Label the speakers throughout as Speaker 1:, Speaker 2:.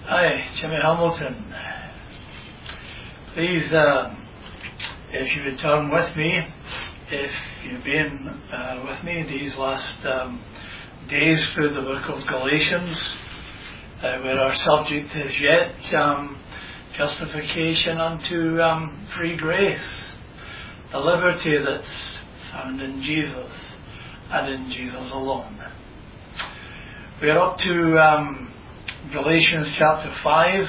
Speaker 1: Hi, Jimmy Hamilton. Please, if you would turn with me, if you've been with me these last days through the book of Galatians, where our subject is yet justification unto free grace, the liberty that's found in Jesus and in Jesus alone. We're up to Galatians chapter 5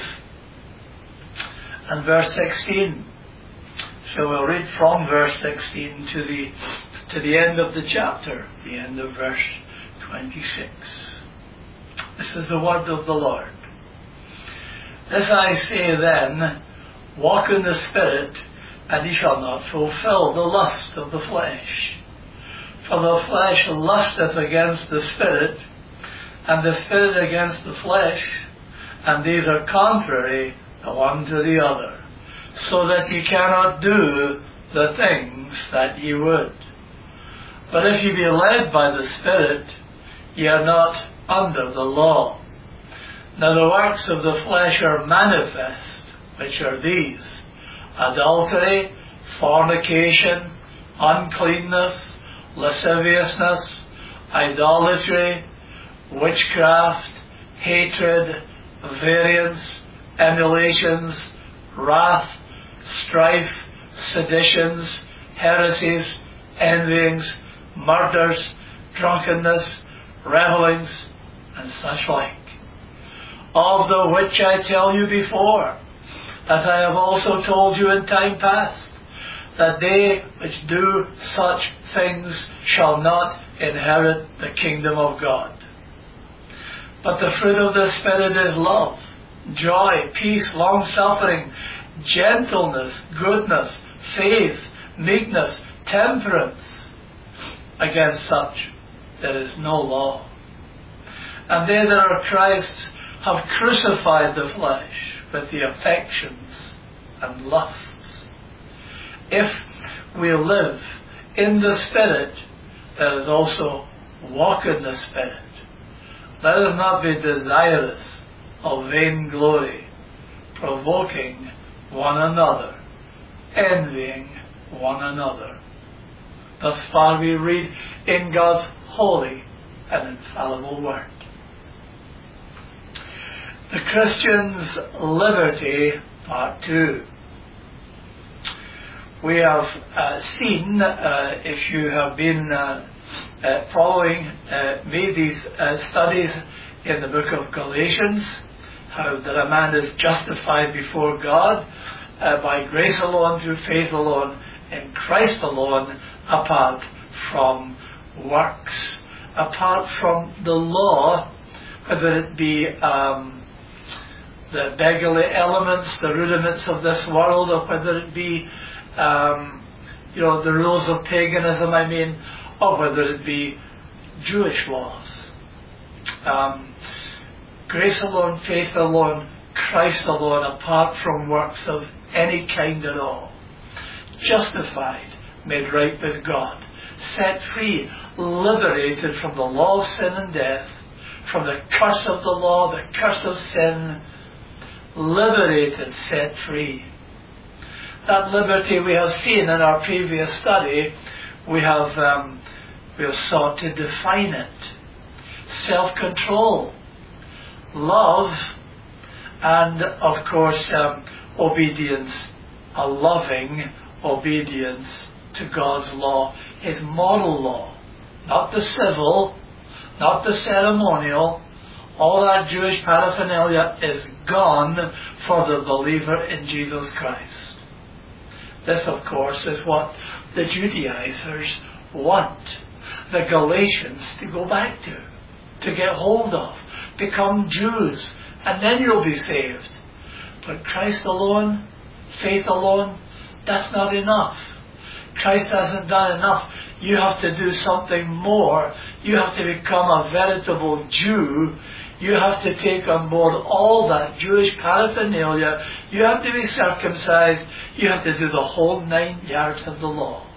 Speaker 1: and verse 16. So we'll read from verse 16 to the end of the chapter, the end of verse 26. This is the word of the Lord. This I say then, walk in the Spirit, and ye shall not fulfill the lust of the flesh. For the flesh lusteth against the Spirit, and the Spirit against the flesh, and these are contrary the one to the other, so that ye cannot do the things that ye would. But if ye be led by the Spirit, ye are not under the law. Now the works of the flesh are manifest, which are these: adultery, fornication, uncleanness, lasciviousness, idolatry, witchcraft, hatred, variance, emulations, wrath, strife, seditions, heresies, envyings, murders, drunkenness, revellings, and such like. Of the which I tell you before, as I have also told you in time past, that they which do such things shall not inherit the kingdom of God. But the fruit of the Spirit is love, joy, peace, long-suffering, gentleness, goodness, faith, meekness, temperance. Against such there is no law. And they that are Christ's have crucified the flesh with the affections and lusts. If we live in the Spirit, let us also walk in the Spirit. Let us not be desirous of vainglory, provoking one another, envying one another. Thus far we read in God's holy and infallible word. The Christian's Liberty, Part 2. We have seen, if you have been following me, these studies in the book of Galatians, how that a man is justified before God by grace alone, through faith alone, in Christ alone, apart from works, apart from the law, whether it be the beggarly elements, the rudiments of this world, or whether it be the rules of paganism, or whether it be Jewish laws. Grace alone, faith alone, Christ alone, apart from works of any kind at all. Justified, made right with God, set free, liberated from the law of sin and death, from the curse of the law, the curse of sin, liberated, set free. That liberty we have seen in our previous study. We have sought to define it. Self-control, love, and of course obedience, a loving obedience to God's law, His moral law, not the civil, not the ceremonial. All that Jewish paraphernalia is gone for the believer in Jesus Christ. This, of course, is what the Judaizers want the Galatians to go back to get hold of, become Jews, and then you'll be saved. But Christ alone, faith alone, that's not enough. Christ hasn't done enough. You have to do something more. You have to become a veritable Jew. You have to take on board all that Jewish paraphernalia. You have to be circumcised. You have to do the whole 9 yards of the law.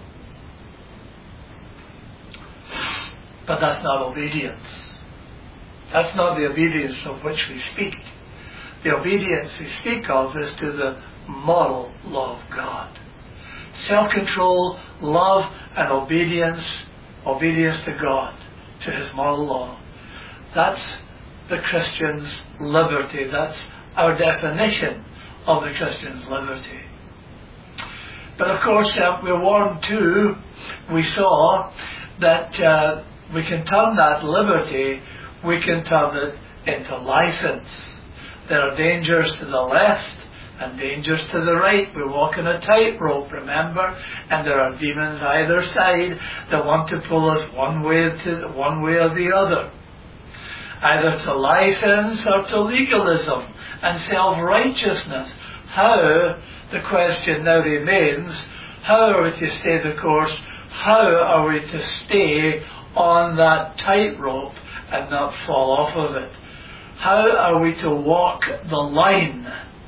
Speaker 1: But that's not obedience. That's not the obedience of which we speak. The obedience we speak of is to the moral law of God. Self-control, love, and obedience to God, to His moral law. That's the Christian's liberty. That's our definition of the Christian's liberty. But of course, we're warned too, we saw that we can turn that liberty, we can turn it into license. There are dangers to the left and dangers to the right. We're walking a tightrope, remember? And there are demons either side that want to pull us one way or the other. Either to license or to legalism and self-righteousness. The question now remains, how are we to stay the course? How are we to stay on that tightrope and not fall off of it? How are we to walk the line?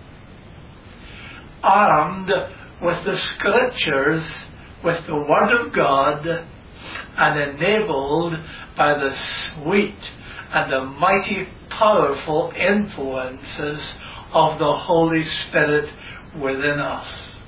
Speaker 1: Armed with the Scriptures, with the Word of God, and enabled by the sweet and the mighty powerful influences of the Holy Spirit within us.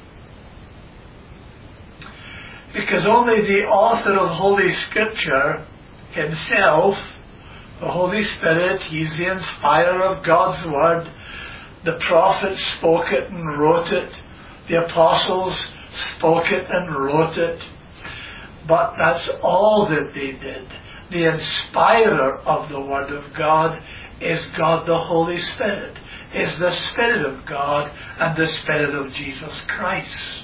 Speaker 1: Because only the author of Holy Scripture himself, the Holy Spirit, He's the inspirer of God's Word. The prophets spoke it and wrote it. The apostles spoke it and wrote it. But that's all that they did. The inspirer of the Word of God is God the Holy Spirit, is the Spirit of God and the Spirit of Jesus Christ.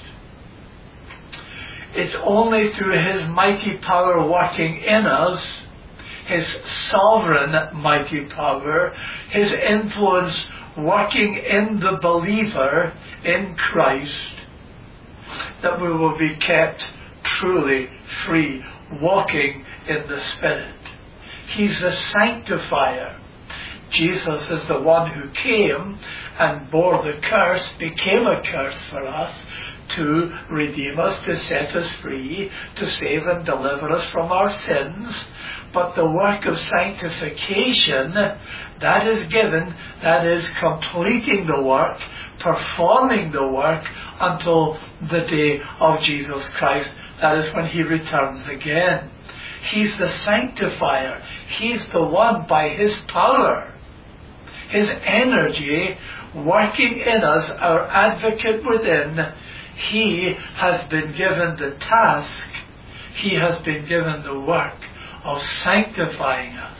Speaker 1: It's only through His mighty power working in us, His sovereign mighty power, His influence working in the believer in Christ, that we will be kept truly free, walking in the Spirit. He's the sanctifier. Jesus is the one who came and bore the curse, became a curse for us, to redeem us, to set us free, to save and deliver us from our sins. But the work of sanctification, that is given, that is completing the work, performing the work until the day of Jesus Christ. That is when He returns again. He's the sanctifier. He's the one, by His power, His energy, working in us, our advocate within. He has been given the task, He has been given the work of sanctifying us.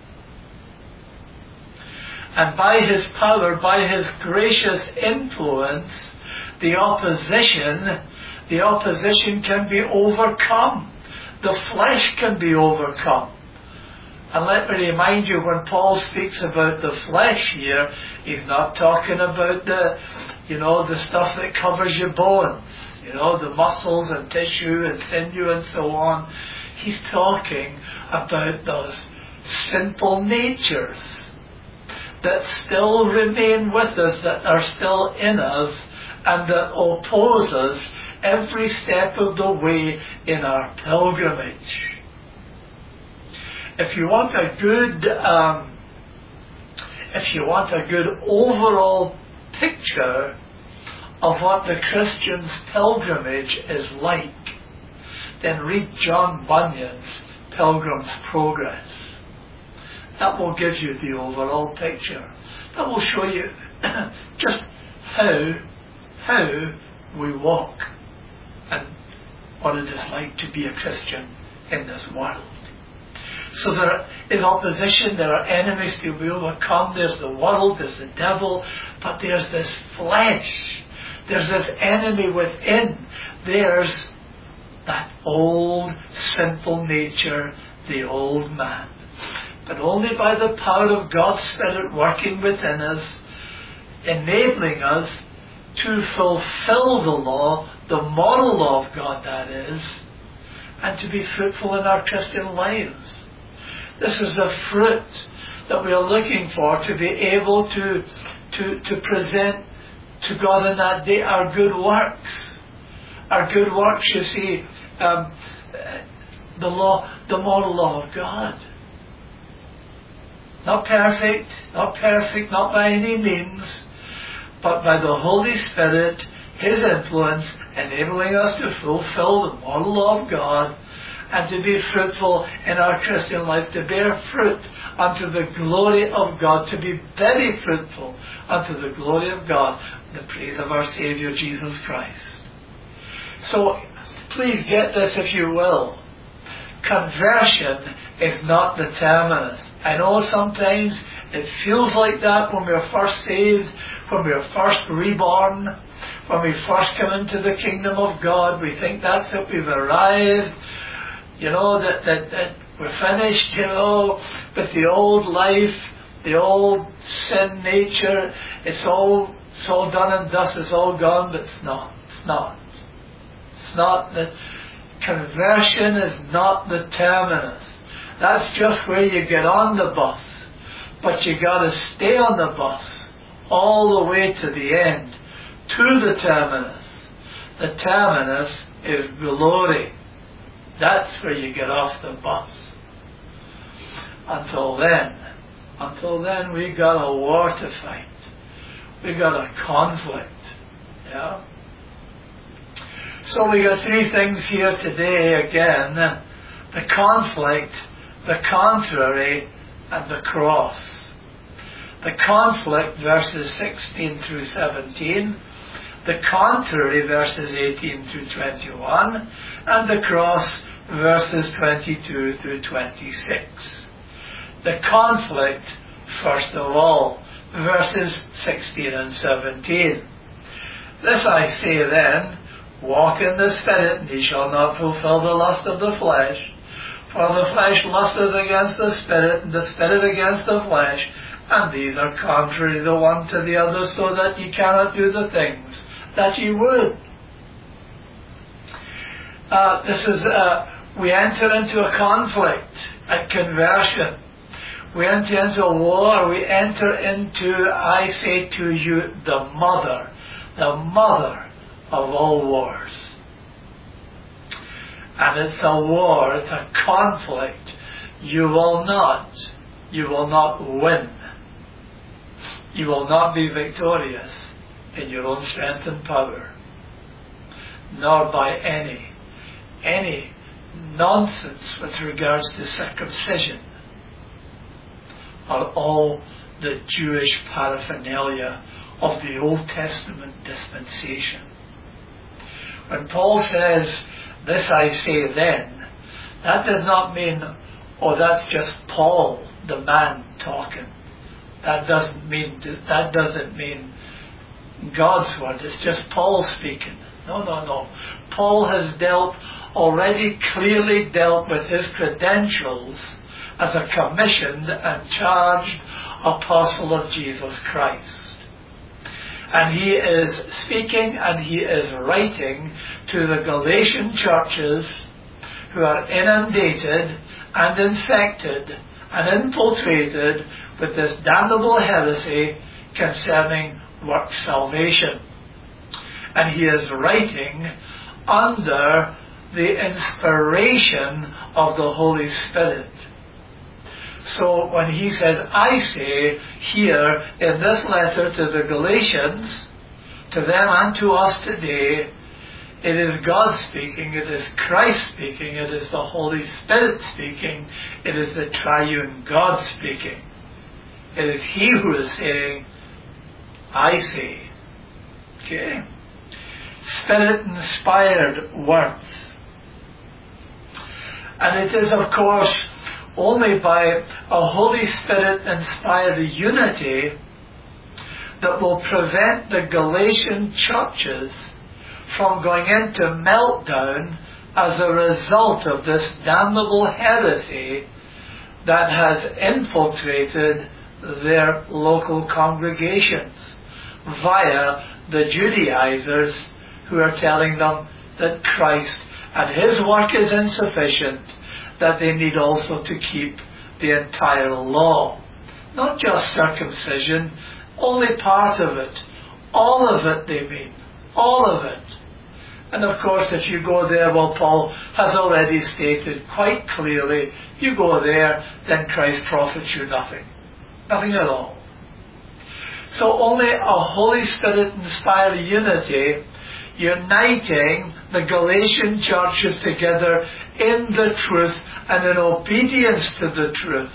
Speaker 1: And by His power, by His gracious influence, the opposition can be overcome. The flesh can be overcome. And let me remind you, when Paul speaks about the flesh here, he's not talking about the stuff that covers your bones, the muscles and tissue and sinew and so on. He's talking about those sinful natures that still remain with us, that are still in us, and that oppose us every step of the way in our pilgrimage. If you want a good overall picture of what the Christian's pilgrimage is like, then read John Bunyan's Pilgrim's Progress. That will give you the overall picture. That will show you just how we walk and what it is like to be a Christian in this world. So there is opposition, there are enemies to be overcome, there's the world, there's the devil, but there's this flesh, there's this enemy within, there's that old sinful nature, the old man. But only by the power of God's Spirit working within us, enabling us to fulfill the law, the moral law of God that is, and to be fruitful in our Christian lives. This is the fruit that we are looking for, to be able to present to God in that day our good works. Our good works, you see, the moral law of God. Not perfect, not by any means, but by the Holy Spirit, His influence, enabling us to fulfill the model law of God and to be fruitful in our Christian life, to bear fruit unto the glory of God, to be very fruitful unto the glory of God, in the praise of our Saviour Jesus Christ. So, please get this if you will. Conversion is not the terminus. I know sometimes it feels like that when we're first saved, when we're first reborn, when we first come into the kingdom of God. We think that's it, we've arrived, that we're finished, with the old life, the old sin nature. It's all done and dust, it's all gone, but it's not. It's not that. Conversion is not the terminus. That's just where you get on the bus. But you got to stay on the bus all the way to the end, to the terminus. The terminus is glory. That's where you get off the bus. Until then, we got a war to fight. We got a conflict. Yeah. So we got three things here today again: the conflict, the contrary, and the cross. The conflict, verses 16 through 17, the contrary, verses 18 through 21, and the cross, verses 22 through 26. The conflict, first of all, verses 16 and 17. This I say then, walk in the Spirit, and ye shall not fulfill the lust of the flesh. For the flesh lusteth against the Spirit, and the Spirit against the flesh, and these are contrary the one to the other, so that ye cannot do the things that ye would. We enter into a conflict at conversion. We enter into a war. We enter into, I say to you, the mother of all wars. And it's a war, it's a conflict. You will not win. You will not be victorious in your own strength and power, nor by any nonsense with regards to circumcision or all the Jewish paraphernalia of the Old Testament dispensation. When Paul says, this I say then, that does not mean, that's just Paul, the man, talking. That doesn't mean God's word. It's just Paul speaking. No. Paul has already clearly dealt with his credentials as a commissioned and charged apostle of Jesus Christ. And he is speaking and he is writing to the Galatian churches who are inundated and infected and infiltrated with this damnable heresy concerning work salvation. And he is writing under the inspiration of the Holy Spirit. So when he says, I say here in this letter to the Galatians, to them and to us today, it is God speaking, it is Christ speaking, it is the Holy Spirit speaking, it is the triune God speaking. It is He who is saying, I say. Okay? Spirit-inspired words. And it is, of course, only by a Holy Spirit-inspired unity that will prevent the Galatian churches from going into meltdown as a result of this damnable heresy that has infiltrated their local congregations via the Judaizers who are telling them that Christ and His work is insufficient, that they need also to keep the entire law. Not just circumcision, only part of it. All of it, they mean. All of it. And of course, if you go there, Paul has already stated quite clearly, you go there, then Christ profits you nothing. Nothing at all. So only a Holy Spirit inspired unity, uniting the Galatian churches together in the truth and in obedience to the truth,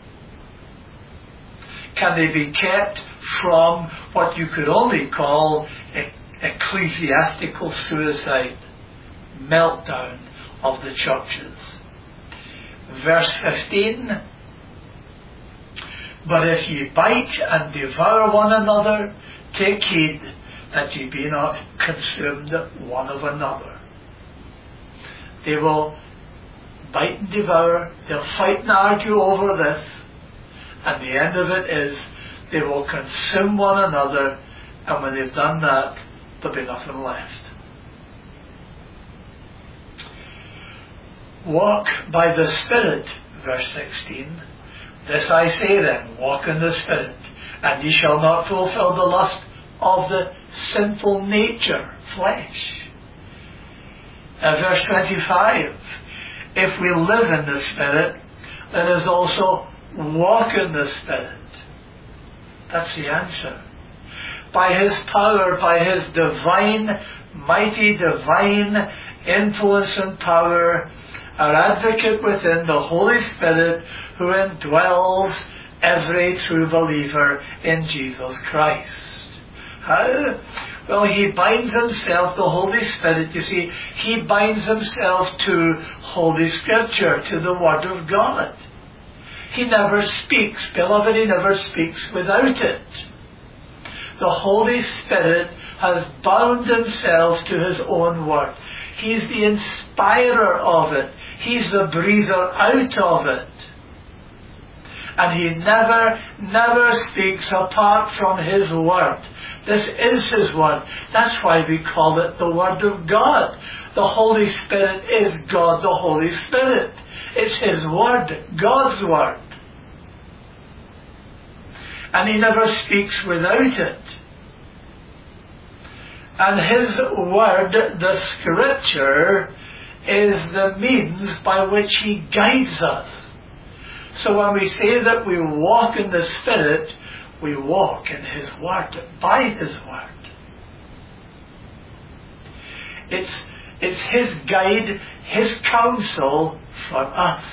Speaker 1: can they be kept from what you could only call ecclesiastical suicide, meltdown of the churches. Verse 15, but if ye bite and devour one another, take heed that ye be not consumed one of another. They will bite and devour, they'll fight and argue over this, and the end of it is they will consume one another, and when they've done that, there'll be nothing left. Walk by the Spirit, verse 16. This I say then, walk in the Spirit, and ye shall not fulfill the lust of the sinful nature, flesh. Verse 25, if we live in the Spirit, let us also walk in the Spirit. That's the answer. By His power, by His divine, mighty divine influence and power, our advocate within, the Holy Spirit, who indwells every true believer in Jesus Christ. How? Well, He binds Himself, the Holy Spirit, you see, He binds Himself to Holy Scripture, to the Word of God. He never speaks, beloved, He never speaks without it. The Holy Spirit has bound Himself to His own Word. He's the inspirer of it. He's the breather out of it. And He never speaks apart from His Word. This is His Word. That's why we call it the Word of God. The Holy Spirit is God, the Holy Spirit. It's His Word, God's Word. And He never speaks without it. And His Word, the Scripture, is the means by which He guides us. So when we say that we walk in the Spirit, we walk in His Word, by His Word. It's His guide, His counsel for us.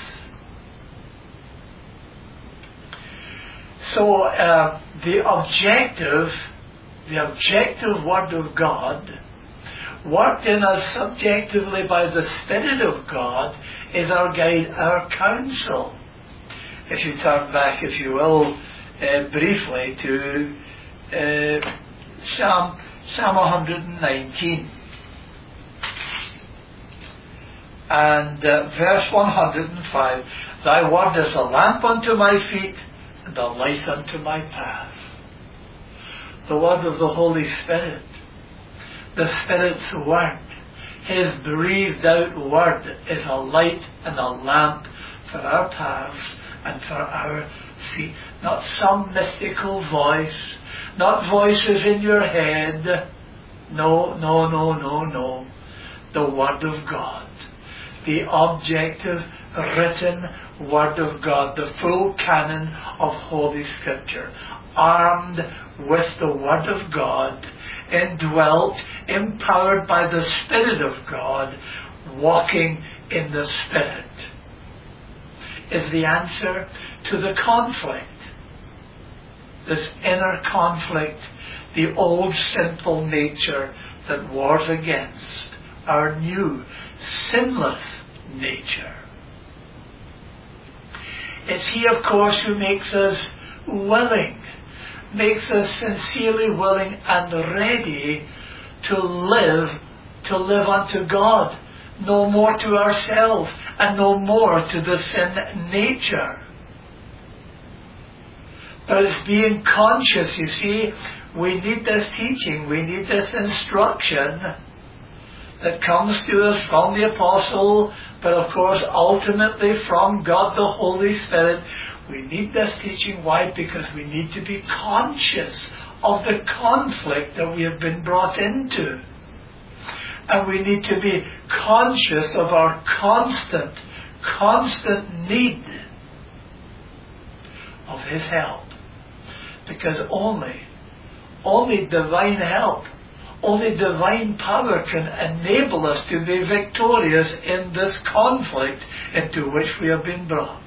Speaker 1: So the objective Word of God, worked in us subjectively by the Spirit of God, is our guide, our counsel. If you turn back, if you will, briefly to Psalm 119 and verse 105, Thy word is a lamp unto my feet and a light unto my path. The word of the Holy Spirit, the Spirit's word, His breathed out word, is a light and a lamp for our paths and for our feet. Not some mystical voice, not voices in your head. No. The Word of God. The objective, written Word of God. The full canon of Holy Scripture. Armed with the Word of God. Indwelt, empowered by the Spirit of God. Walking in the Spirit. Is the answer to the conflict. This inner conflict, the old sinful nature that wars against our new sinless nature. It's He, of course, who makes us willing, makes us sincerely willing and ready to live unto God, no more to ourselves and no more to the sin nature. But it's being conscious, you see. We need this teaching, we need this instruction that comes to us from the Apostle, but of course ultimately from God the Holy Spirit. We need this teaching. Why? Because we need to be conscious of the conflict that we have been brought into. And we need to be conscious of our constant need of His help Because only divine help, only divine power can enable us to be victorious in this conflict into which we have been brought.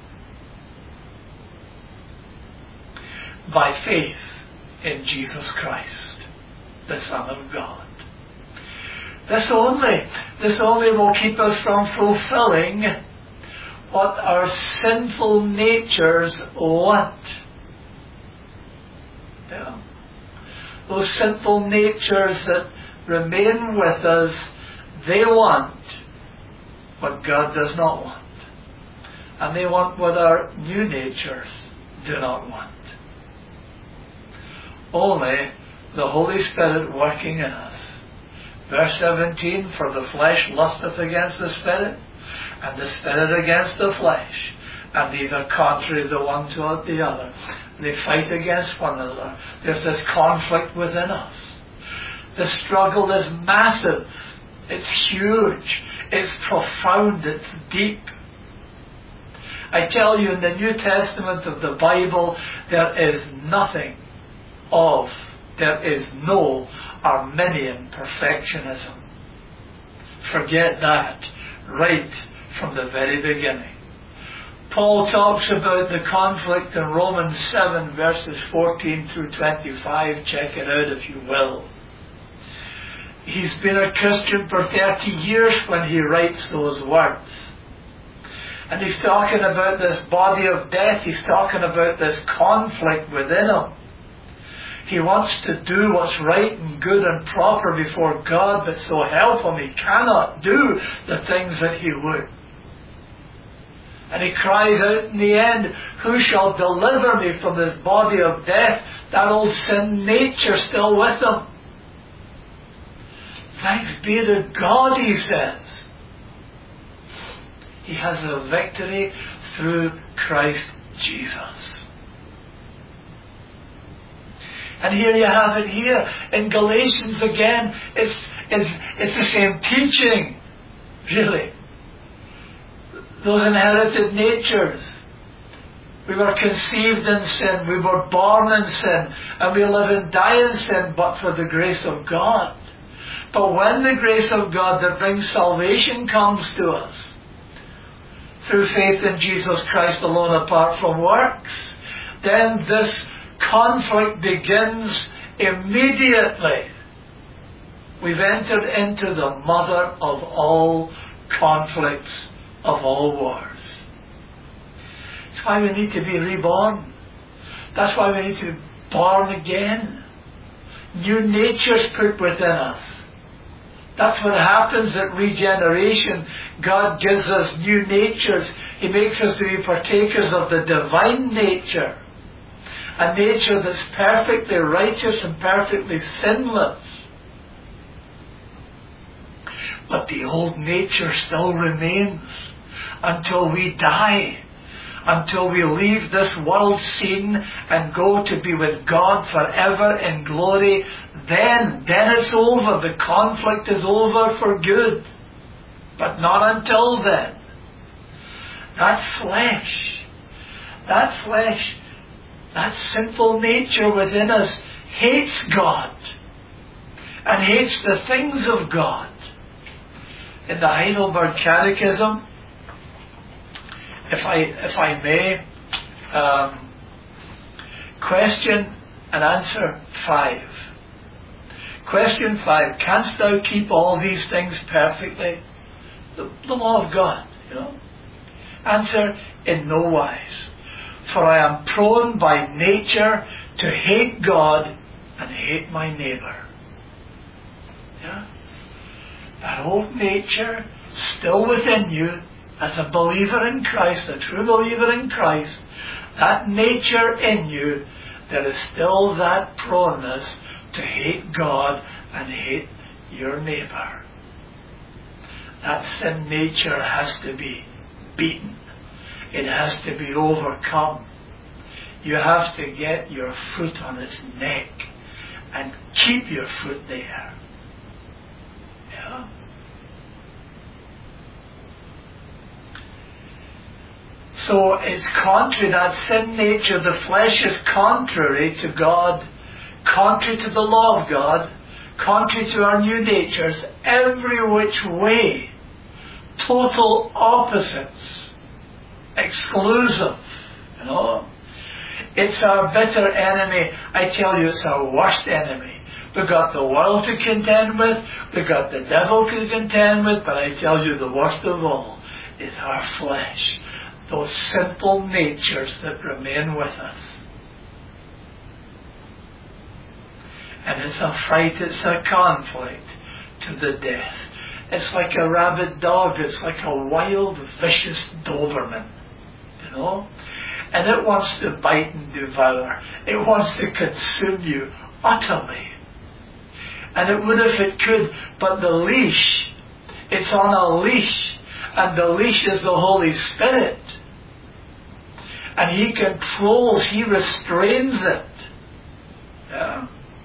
Speaker 1: By faith in Jesus Christ, the Son of God. This only will keep us from fulfilling what our sinful natures want. Yeah. Those sinful natures that remain with us, they want what God does not want. And they want what our new natures do not want. Only the Holy Spirit working in us. Verse 17, for the flesh lusteth against the Spirit, and the Spirit against the flesh, and these are contrary the one to the other. They fight against one another. There's this conflict within us. The struggle is massive. It's huge. It's profound. It's deep. I tell you, in the New Testament of the Bible, there is no Arminian perfectionism. Forget that right from the very beginning. Paul talks about the conflict in Romans 7 verses 14 through 25. Check it out if you will. He's been a Christian for 30 years when he writes those words. And he's talking about this body of death. He's talking about this conflict within him. He wants to do what's right and good and proper before God, but so help him, he cannot do the things that he would. And he cries out in the end, who shall deliver me from this body of death? That old sin nature still with him. Thanks be to God, he says. He has a victory through Christ Jesus. And here you have it here in Galatians again. It's the same teaching, really. Those inherited natures. We were conceived in sin, we were born in sin, and we live and die in sin, but for the grace of God. But when the grace of God that brings salvation comes to us, through faith in Jesus Christ alone apart from works, then this conflict begins immediately. We've entered into the mother of all conflicts, of all wars. That's why we need to be reborn. That's why we need to be born again. New natures put within us. That's what happens at regeneration. God gives us new natures. He makes us to be partakers of the divine nature. A nature that's perfectly righteous and perfectly sinless. But the old nature still remains until we die, until we leave this world scene and go to be with God forever in glory. Then it's over. The conflict is over for good. But not until then. That flesh, that sinful nature within us hates God and hates the things of God. In the Heidelberg Catechism, if I may, question and answer 5. Question 5, canst thou keep all these things perfectly? The law of God, Answer, in no wise. For I am prone by nature to hate God and hate my neighbour. Yeah? That old nature still within you, as a believer in Christ, a true believer in Christ, that nature in you, there is still that proneness to hate God and hate your neighbour. That sin nature has to be beaten. It has to be overcome. You have to get your foot on its neck and keep your foot there. Yeah? So it's contrary, that sin nature, the flesh is contrary to God, contrary to the law of God, contrary to our new natures, every which way, total opposites, exclusive, you know. It's our bitter enemy. I tell you, it's our worst enemy. We've got the world to contend with, we've got the devil to contend with, but I tell you, the worst of all is our flesh. Those simple natures that remain with us. And it's a fight, it's a conflict to the death. It's like a rabid dog, it's like a wild, vicious Doberman, you know? And it wants to bite and devour. It wants to consume you utterly. And it would if it could, but the leash, it's on a leash, and the leash is the Holy Spirit. And He controls, He restrains it. Yeah.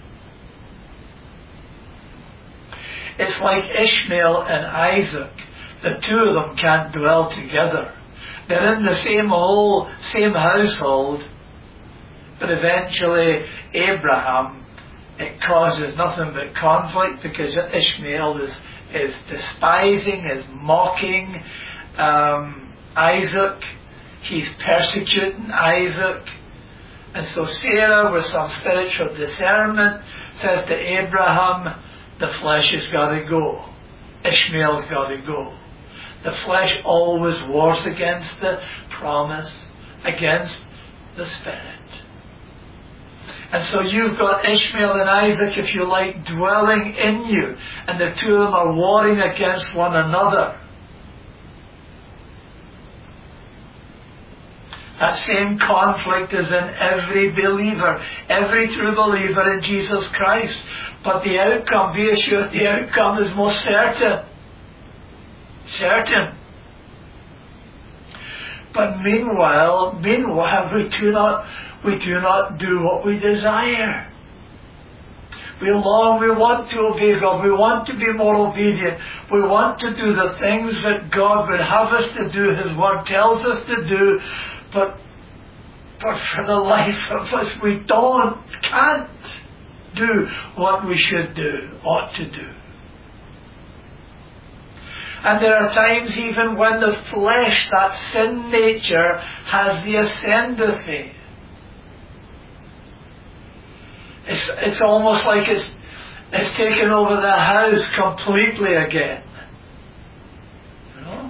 Speaker 1: It's like Ishmael and Isaac. The two of them can't dwell together. They're in the same household, but eventually Abraham, it causes nothing but conflict because Ishmael is despising, is mocking Isaac. He's persecuting Isaac. And so Sarah, with some spiritual discernment, says to Abraham, the flesh has got to go. Ishmael's got to go. The flesh always wars against the promise, against the Spirit. And so you've got Ishmael and Isaac, if you like, dwelling in you. And the two of them are warring against one another. That same conflict is in every believer, every true believer in Jesus Christ. But the outcome, be assured, the outcome is most certain. Certain. But meanwhile, we do not do what we desire. We want to obey God. We want to be more obedient. We want to do the things that God would have us to do, His Word tells us to do. But for the life of us, we can't do what we should do, ought to do. And there are times even when the flesh, that sin nature, has the ascendancy. It's almost like it's taken over the house completely again. You know?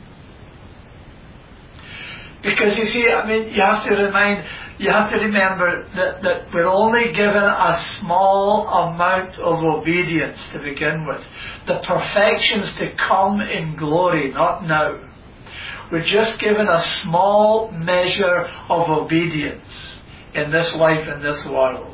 Speaker 1: Because you see, you have to remember that we're only given a small amount of obedience to begin with. The perfections to come in glory, not now. We're just given a small measure of obedience in this life, in this world.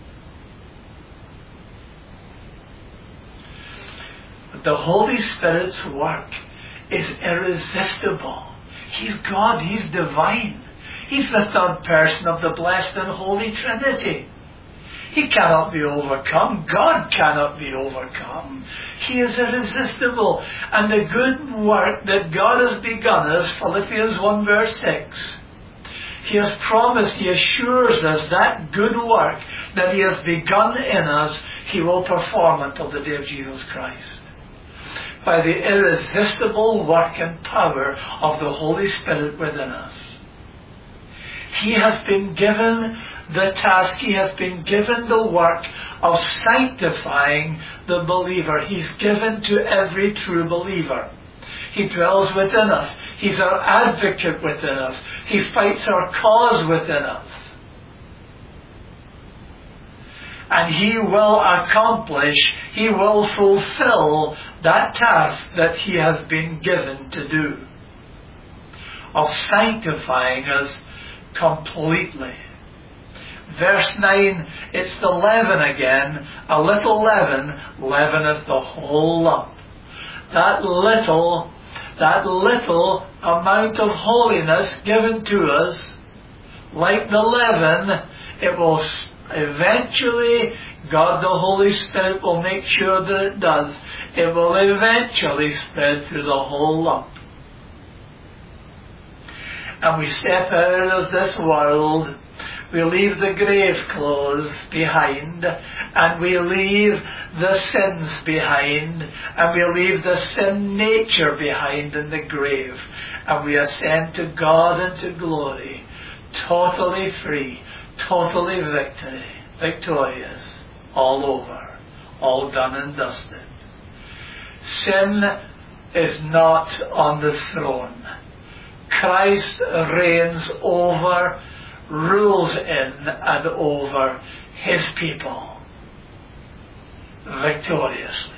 Speaker 1: But the Holy Spirit's work is irresistible. He's God, He's divine. He's the third person of the blessed and holy Trinity. He cannot be overcome. God cannot be overcome. He is irresistible. And the good work that God has begun, as Philippians 1 verse 6, He has promised, He assures us that good work that He has begun in us, He will perform until the day of Jesus Christ. By the irresistible work and power of the Holy Spirit within us. He has been given the task, He has been given the work of sanctifying the believer. He's given to every true believer. He dwells within us. He's our advocate within us. He fights our cause within us. And He will accomplish, He will fulfill that task that He has been given to do, of sanctifying us completely. Verse 9, it's the leaven again. A little leaven leaveneth the whole lump. That little amount of holiness given to us, like the leaven, it will eventually, God the Holy Spirit will make sure that it does. It will eventually spread through the whole lump. and we step out of this world, we leave the grave clothes behind, and we leave the sins behind, and we leave the sin nature behind in the grave, and we ascend to God and to glory, totally free, totally victorious, all over, all done and dusted. Sin is not on the throne. Christ reigns over, rules in and over his people victoriously.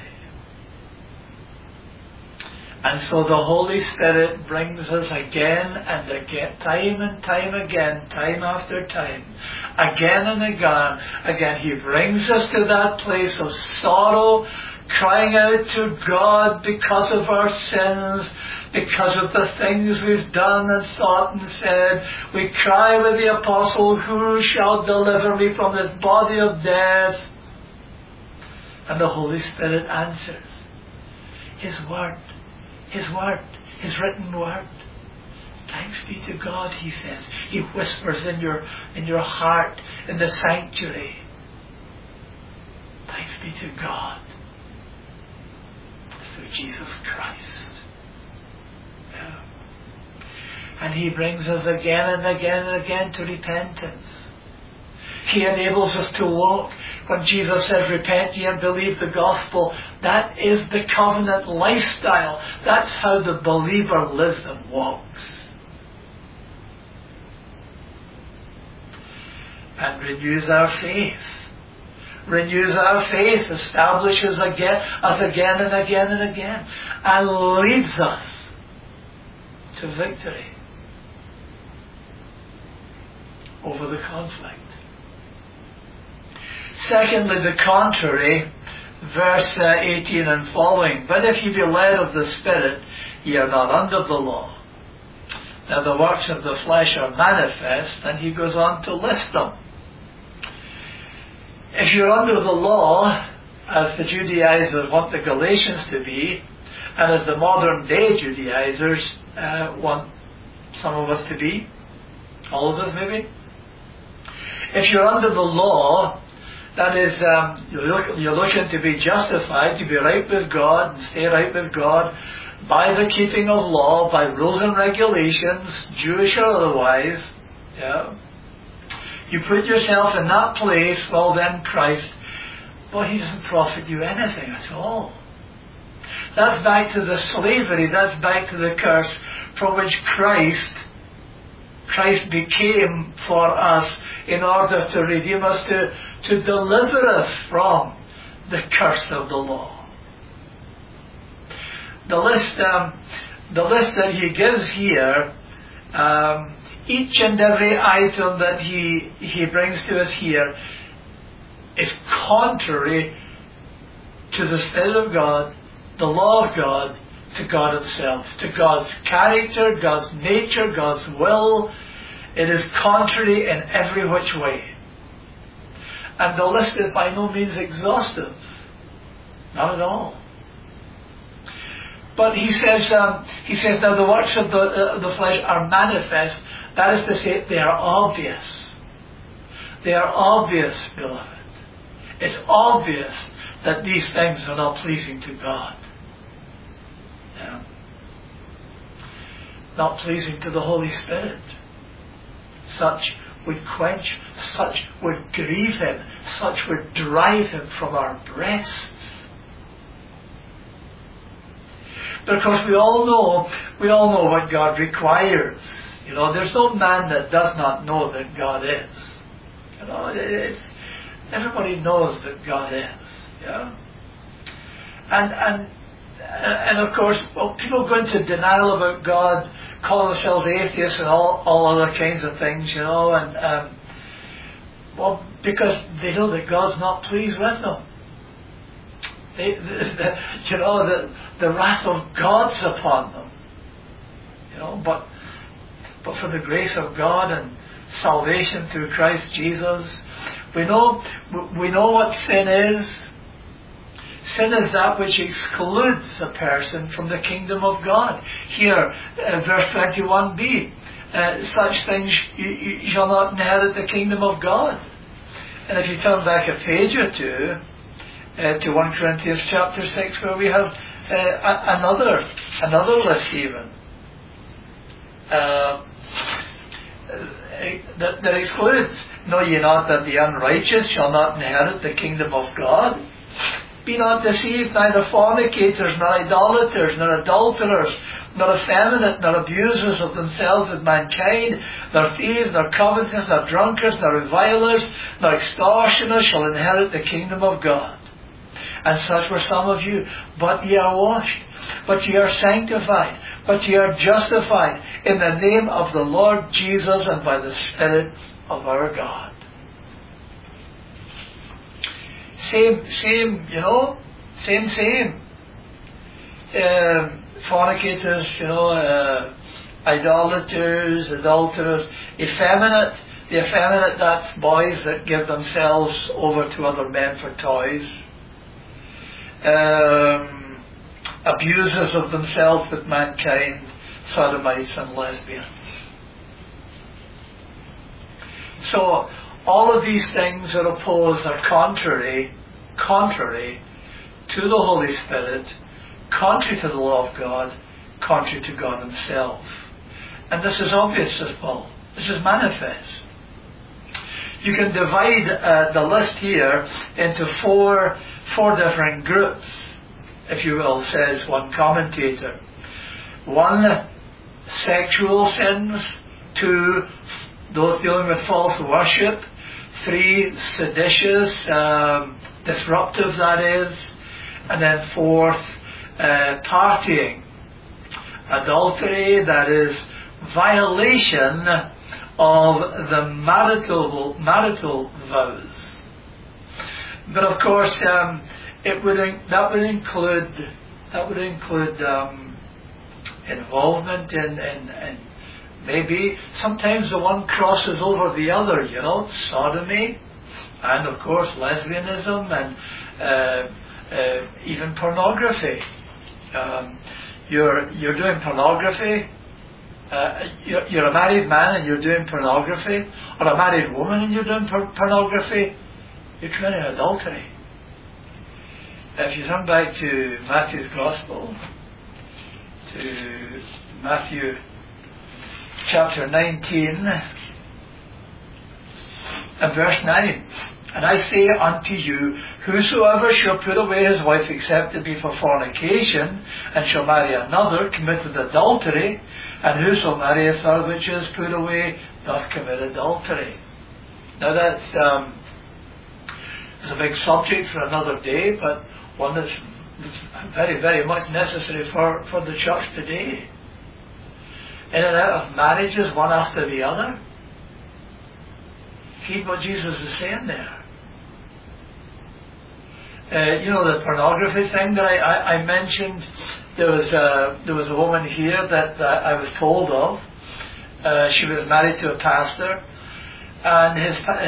Speaker 1: And so the Holy Spirit brings us again and again, time and time again, time after time, again and again, he brings us to that place of sorrow, crying out to God because of our sins, because of the things we've done and thought and said. We cry with the apostle, who shall deliver me from this body of death? And the Holy Spirit answers. His word, his written word. Thanks be to God, he says. He whispers in your heart, in the sanctuary. Thanks be to God. Through Jesus Christ. Yeah. And he brings us again and again and again to repentance. He enables us to walk. When Jesus says, repent ye and believe the gospel, that is the covenant lifestyle. That's how the believer lives and walks. And renews our faith. Renews our faith, establishes us again and again and again, and leads us to victory over the conflict. Secondly, the contrary, verse 18 and following. But if ye be led of the Spirit, ye are not under the law. Now the works of the flesh are manifest, and he goes on to list them. If you're under the law, as the Judaizers want the Galatians to be, and as the modern day Judaizers want some of us to be, all of us maybe, if you're under the law, that is, you're looking to be justified, to be right with God, and stay right with God, by the keeping of law, by rules and regulations, Jewish or otherwise, yeah. You put yourself in that place, well then Christ, well, he doesn't profit you anything at all. That's back to the slavery, that's back to the curse from which Christ became for us in order to redeem us, to deliver us from the curse of the law. The list that he gives here, each and every item that he brings to us here is contrary to the Spirit of God, the law of God, to God himself, to God's character, God's nature, God's will. It is contrary in every which way. And the list is by no means exhaustive. Not at all. But he says, now the works of the flesh are manifest. That is to say, they are obvious. They are obvious, beloved. It's obvious that these things are not pleasing to God. Yeah. Not pleasing to the Holy Spirit. Such would quench, such would grieve him, such would drive him from our breasts. Because we all know what God requires. You know, there's no man that does not know that God is. You know, everybody knows that God is. Yeah. And of course, well, people go into denial about God, call themselves atheists and all other kinds of things, you know, and well, because they know that God's not pleased with them. You know, the wrath of God's upon them. You know, but for the grace of God and salvation through Christ Jesus, we know what sin is. Sin is that which excludes a person from the kingdom of God. Here, verse 21b, such things you shall not inherit the kingdom of God. And if you turn back a page or two to 1 Corinthians chapter 6, where we have another list even that excludes, know ye not that the unrighteous shall not inherit the kingdom of God? Be not deceived, neither fornicators, nor idolaters, nor adulterers, nor effeminate, nor abusers of themselves with mankind, nor thieves, nor covetous, nor drunkards, nor revilers, nor extortioners shall inherit the kingdom of God. And such were some of you. But ye are washed, but ye are sanctified, but ye are justified in the name of the Lord Jesus and by the Spirit of our God. Same, same. Fornicators, idolaters, adulterers, effeminate. The effeminate, that's boys that give themselves over to other men for toys. Abusers of themselves with mankind, sodomites and lesbians. So, all of these things are opposed, are contrary to the Holy Spirit, contrary to the law of God, contrary to God Himself. And this is obvious, says Paul. This is manifest. You can divide the list here into four different groups, if you will, says one commentator. 1, sexual sins. 2, those dealing with false worship. 3, seditious, disruptive, that is. And then 4th, partying. Adultery, that is violation of the marital vows. But of course, that would include involvement in maybe sometimes the one crosses over the other, sodomy, and of course lesbianism, and even pornography. You're doing pornography. You're a married man and you're doing pornography, or a married woman and you're doing pornography. You're committing adultery. If you turn back to Matthew's Gospel, to Matthew chapter 19 and verse 9. And I say unto you, whosoever shall put away his wife except it be for fornication, and shall marry another, committeth adultery, and whoso marrieth her which is put away doth commit adultery. Now that's a big subject for another day, but one that's very, very much necessary for the church today. In and out of marriages, one after the other. Heed what Jesus is saying there. The pornography thing that I mentioned. There was a woman here that I was told of. She was married to a pastor, and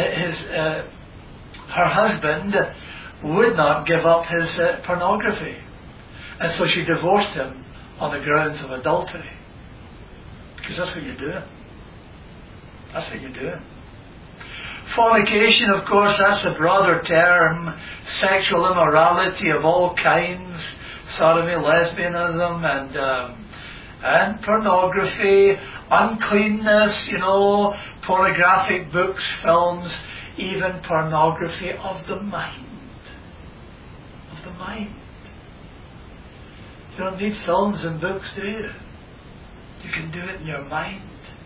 Speaker 1: her husband would not give up his pornography, and so she divorced him on the grounds of adultery. Because that's what you're doing. That's what you're doing. Fornication, of course, that's a broader term. Sexual immorality of all kinds, sodomy, lesbianism, and pornography, uncleanness, pornographic books, films, even pornography of the mind. Of the mind. You don't need films and books, do you? You can do it in your mind.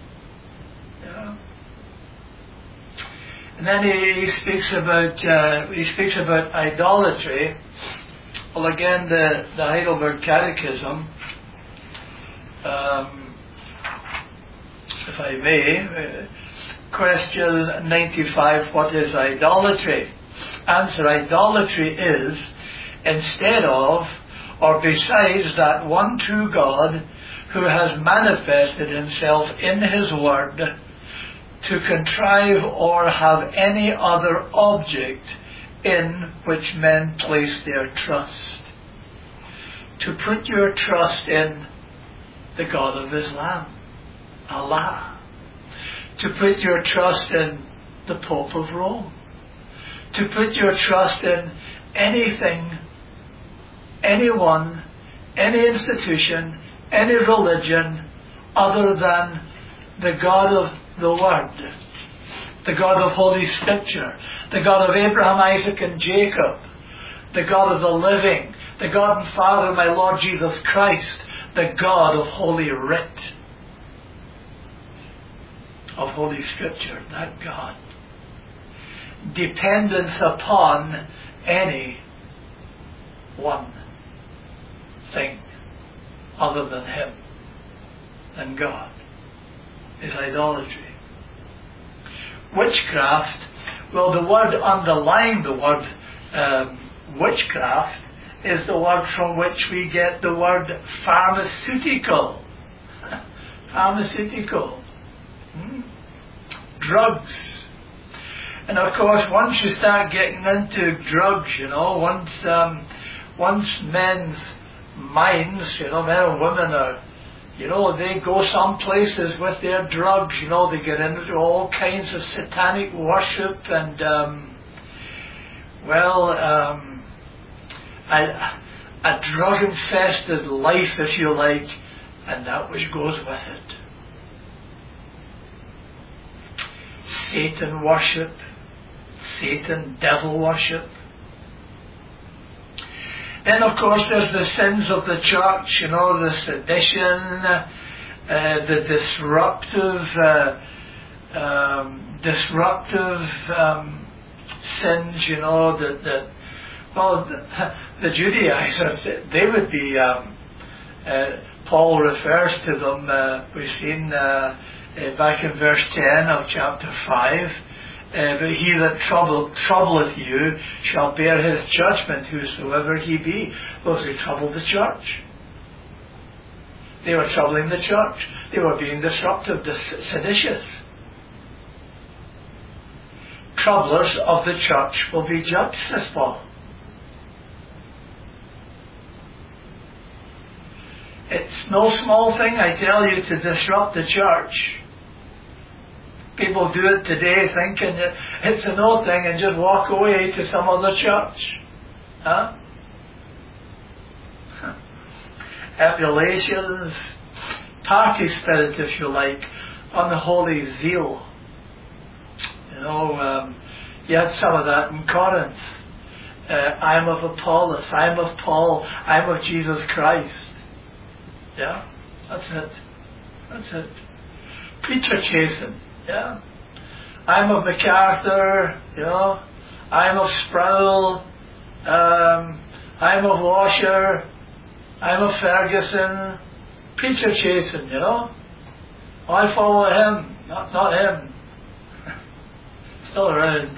Speaker 1: And then he speaks about idolatry. Well, again, the Heidelberg Catechism, if I may, question 95, what is idolatry? Answer, idolatry is, instead of, or besides that one true God who has manifested himself in his word, to contrive or have any other object in which men place their trust. To put your trust in the God of Islam, Allah, to put your trust in the Pope of Rome, to put your trust in anything, anyone, any institution, any religion other than the God of the Word, the God of Holy Scripture, the God of Abraham, Isaac and Jacob, the God of the living, the God and Father of my Lord Jesus Christ, the God of Holy Writ, of Holy Scripture, that God. Dependence upon any one thing other than Him and God is idolatry. Witchcraft, well, the word underlying the word witchcraft is the word from which we get the word pharmaceutical. Pharmaceutical. Drugs. And of course, once you start getting into drugs, once men's minds, men and women are, they go some places with their drugs, they get into all kinds of satanic worship and, a drug-infested life, if you like, and that which goes with it. Satan worship, Satan devil worship. Then, of course, there's the sins of the church, the sedition, the disruptive sins, the Judaizers, they would be, Paul refers to them, we've seen back in verse 10 of chapter 5, but he that troubleth you shall bear his judgment, whosoever he be. Those who troubled the church. They were troubling the church. They were being disruptive, seditious. Troublers of the church will be judged, says Paul. It's no small thing, I tell you, to disrupt the church. People do it today thinking that it's an old thing and just walk away to some other church. Ebullitions, party spirit, if you like, unholy zeal. You had some of that in Corinth. I'm of Apollos, I'm of Paul, I'm of Jesus Christ. Yeah, that's it. Preacher chasing. Yeah, I'm of MacArthur, I'm of Sproul, I'm of Washer, I'm of Ferguson. Preacher chasing, I follow him, not him. Still around.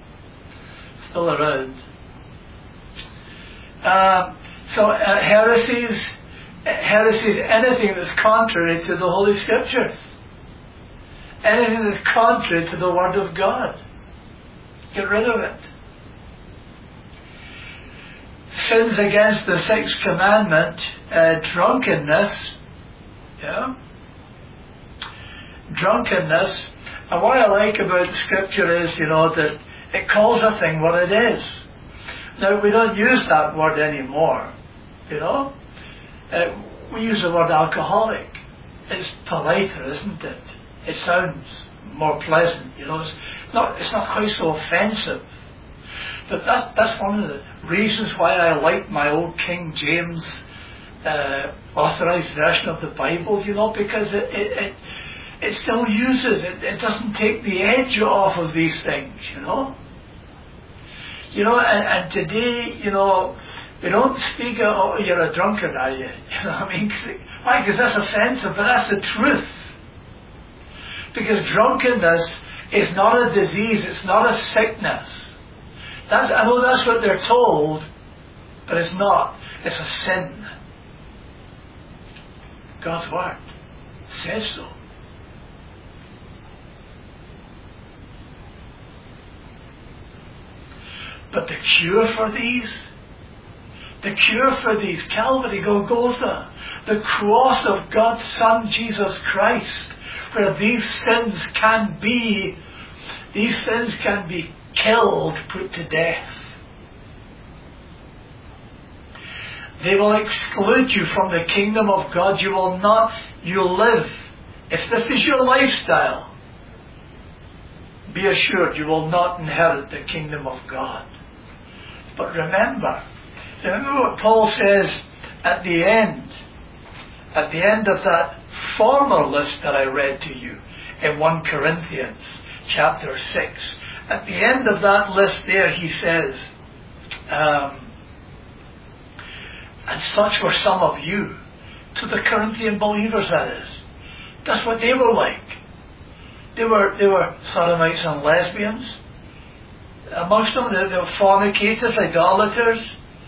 Speaker 1: Heresies, anything that's contrary to the Holy Scriptures. Anything that's contrary to the Word of God. Get rid of it. Sins against the sixth commandment, drunkenness. Yeah? Drunkenness. And what I like about Scripture is, that it calls a thing what it is. Now, we don't use that word anymore. We use the word alcoholic. It's politer, isn't it? It sounds more pleasant, It's not quite so offensive. But that's one of the reasons why I like my old King James authorized version of the Bible, because it still uses it. It doesn't take the edge off of these things, And today, we don't speak of, oh, you're a drunkard, are you? Why? Because that's offensive, but that's the truth. Because drunkenness is not a disease, it's not a sickness. I know that's what they're told, but it's not. It's a sin. God's Word says so. But the cure for these, Calvary, Golgotha, the cross of God's Son, Jesus Christ, where these sins can be killed, put to death. They will exclude you from the kingdom of God. You'll live. If this is your lifestyle, be assured you will not inherit the kingdom of God. But remember what Paul says at the end of that former list that I read to you in 1 Corinthians chapter 6. At the end of that list there he says, and such were some of you, to the Corinthian believers that is. That's what they were like. They were sodomites and lesbians. Amongst them, they were fornicators, idolaters,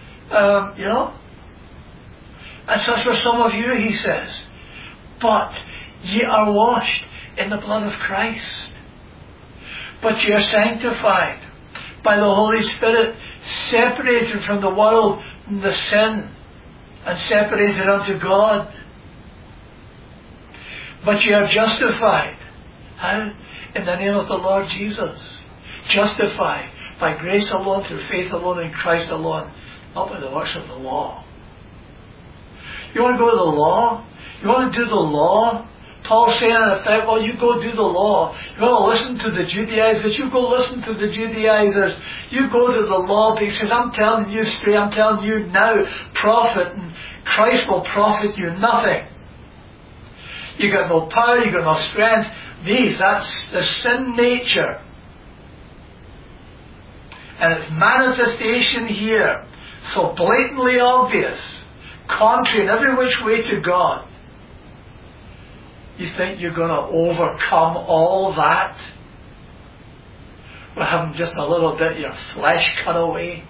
Speaker 1: And such were some of you, he says. But ye are washed in the blood of Christ. But ye are sanctified by the Holy Spirit, separated from the world and the sin, and separated unto God. But ye are justified. How? In the name of the Lord Jesus. Justified by grace alone, through faith alone, in Christ alone, not by the works of the law. You want to go to the law? You want to do the law? Paul's saying in effect, well, you go do the law. You want to listen to the Judaizers? You go listen to the Judaizers. You go to the law, because I'm telling you straight, I'm telling you now, profit, and Christ will profit you nothing. You got no power, you got no strength. That's the sin nature. And its manifestation here, so blatantly obvious, contrary in every which way to God. You think you're going to overcome all that by having just a little bit of your flesh cut away?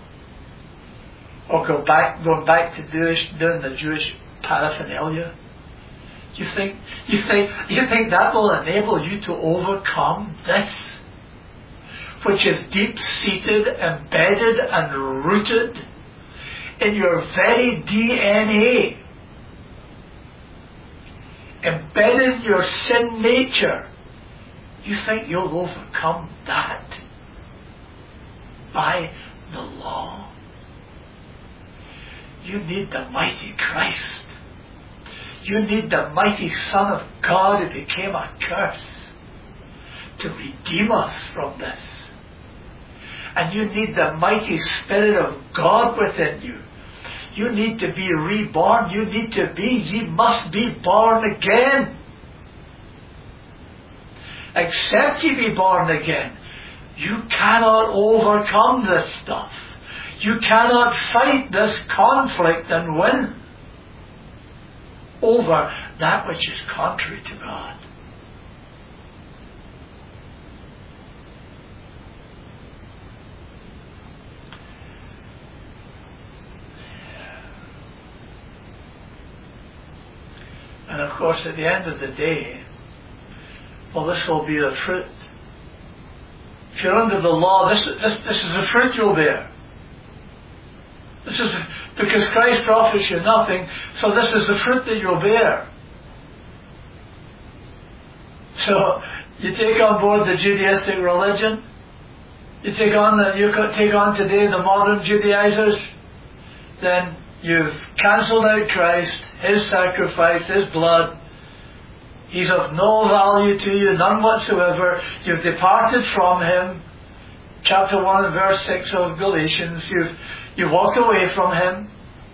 Speaker 1: Or going back to doing the Jewish paraphernalia? You think that will enable you to overcome this, which is deep-seated, embedded and rooted in your very DNA, embedded in your sin nature? You think you'll overcome that by the law? You need the mighty Christ. You need the mighty Son of God who became a curse to redeem us from this. And you need the mighty Spirit of God within you. You need to be reborn. Ye must be born again. Except ye be born again, you cannot overcome this stuff. You cannot fight this conflict and win over that which is contrary to God. And of course, at the end of the day, well, this will be the fruit. If you're under the law, this is the fruit you'll bear. This is because Christ profits you nothing, so this is the fruit that you'll bear. So you take on board the Judaistic religion, you take on today the modern Judaizers, then you've cancelled out Christ, His sacrifice, His blood. He's of no value to you, none whatsoever. You've departed from Him. Chapter 1 and verse 6 of Galatians. You've walked away from Him.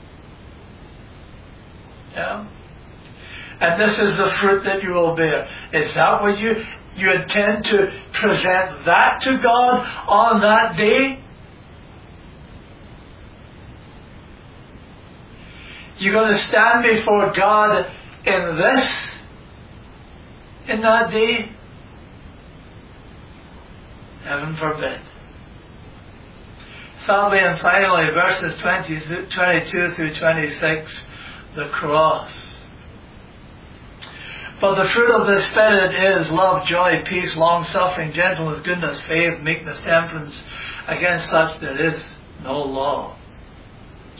Speaker 1: Yeah. And this is the fruit that you will bear. Is that what you intend to present that to God on that day? You're going to stand before God in that day? Heaven forbid. Thirdly and finally, verses 22 through 26, the cross. But the fruit of the Spirit is love, joy, peace, long-suffering, gentleness, goodness, faith, meekness, temperance. Against such there is no law.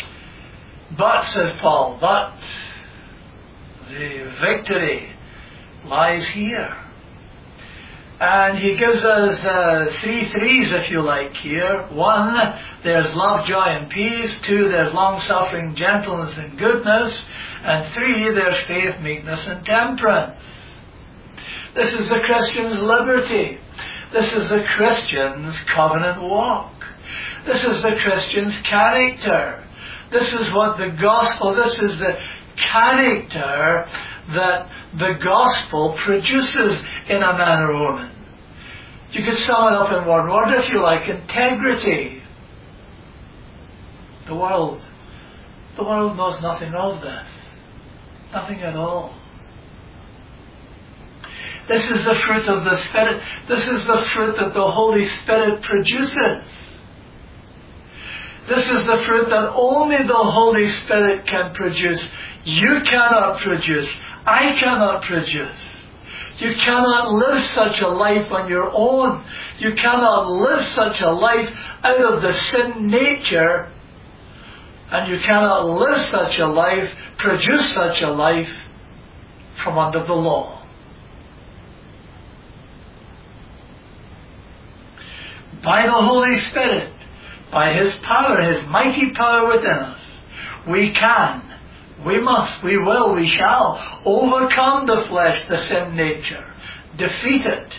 Speaker 1: But, says Paul, but the victory lies here. And he gives us 3 threes, if you like, here. 1, there's love, joy, and peace. 2, there's long-suffering, gentleness, and goodness. And 3, there's faith, meekness, and temperance. This is the Christian's liberty. This is the Christian's covenant walk. This is the Christian's character. This is what the gospel, this is the character that the gospel produces in a man or woman. You could sum it up in one word, if you like: integrity. The world knows nothing of this. Nothing at all. This is the fruit of the Spirit. This is the fruit that the Holy Spirit produces. This is the fruit that only the Holy Spirit can produce. You cannot produce. I cannot produce. You cannot live such a life on your own. You cannot live such a life out of the sin nature. And you cannot live such a life, produce such a life from under the law. By the Holy Spirit, by His power, His mighty power within us, we can, we must, we will, we shall overcome the flesh, the sin nature, defeat it.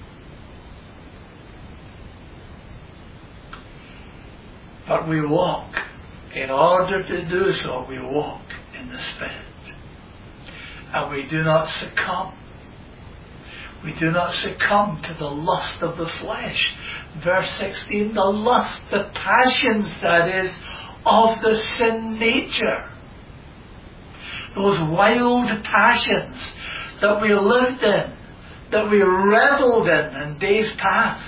Speaker 1: But we walk. In order to do so, we walk in the Spirit. And we do not succumb. We do not succumb to the lust of the flesh. Verse 16, the lust, the passions, that is, of the sin nature. Those wild passions that we lived in, that we reveled in days past.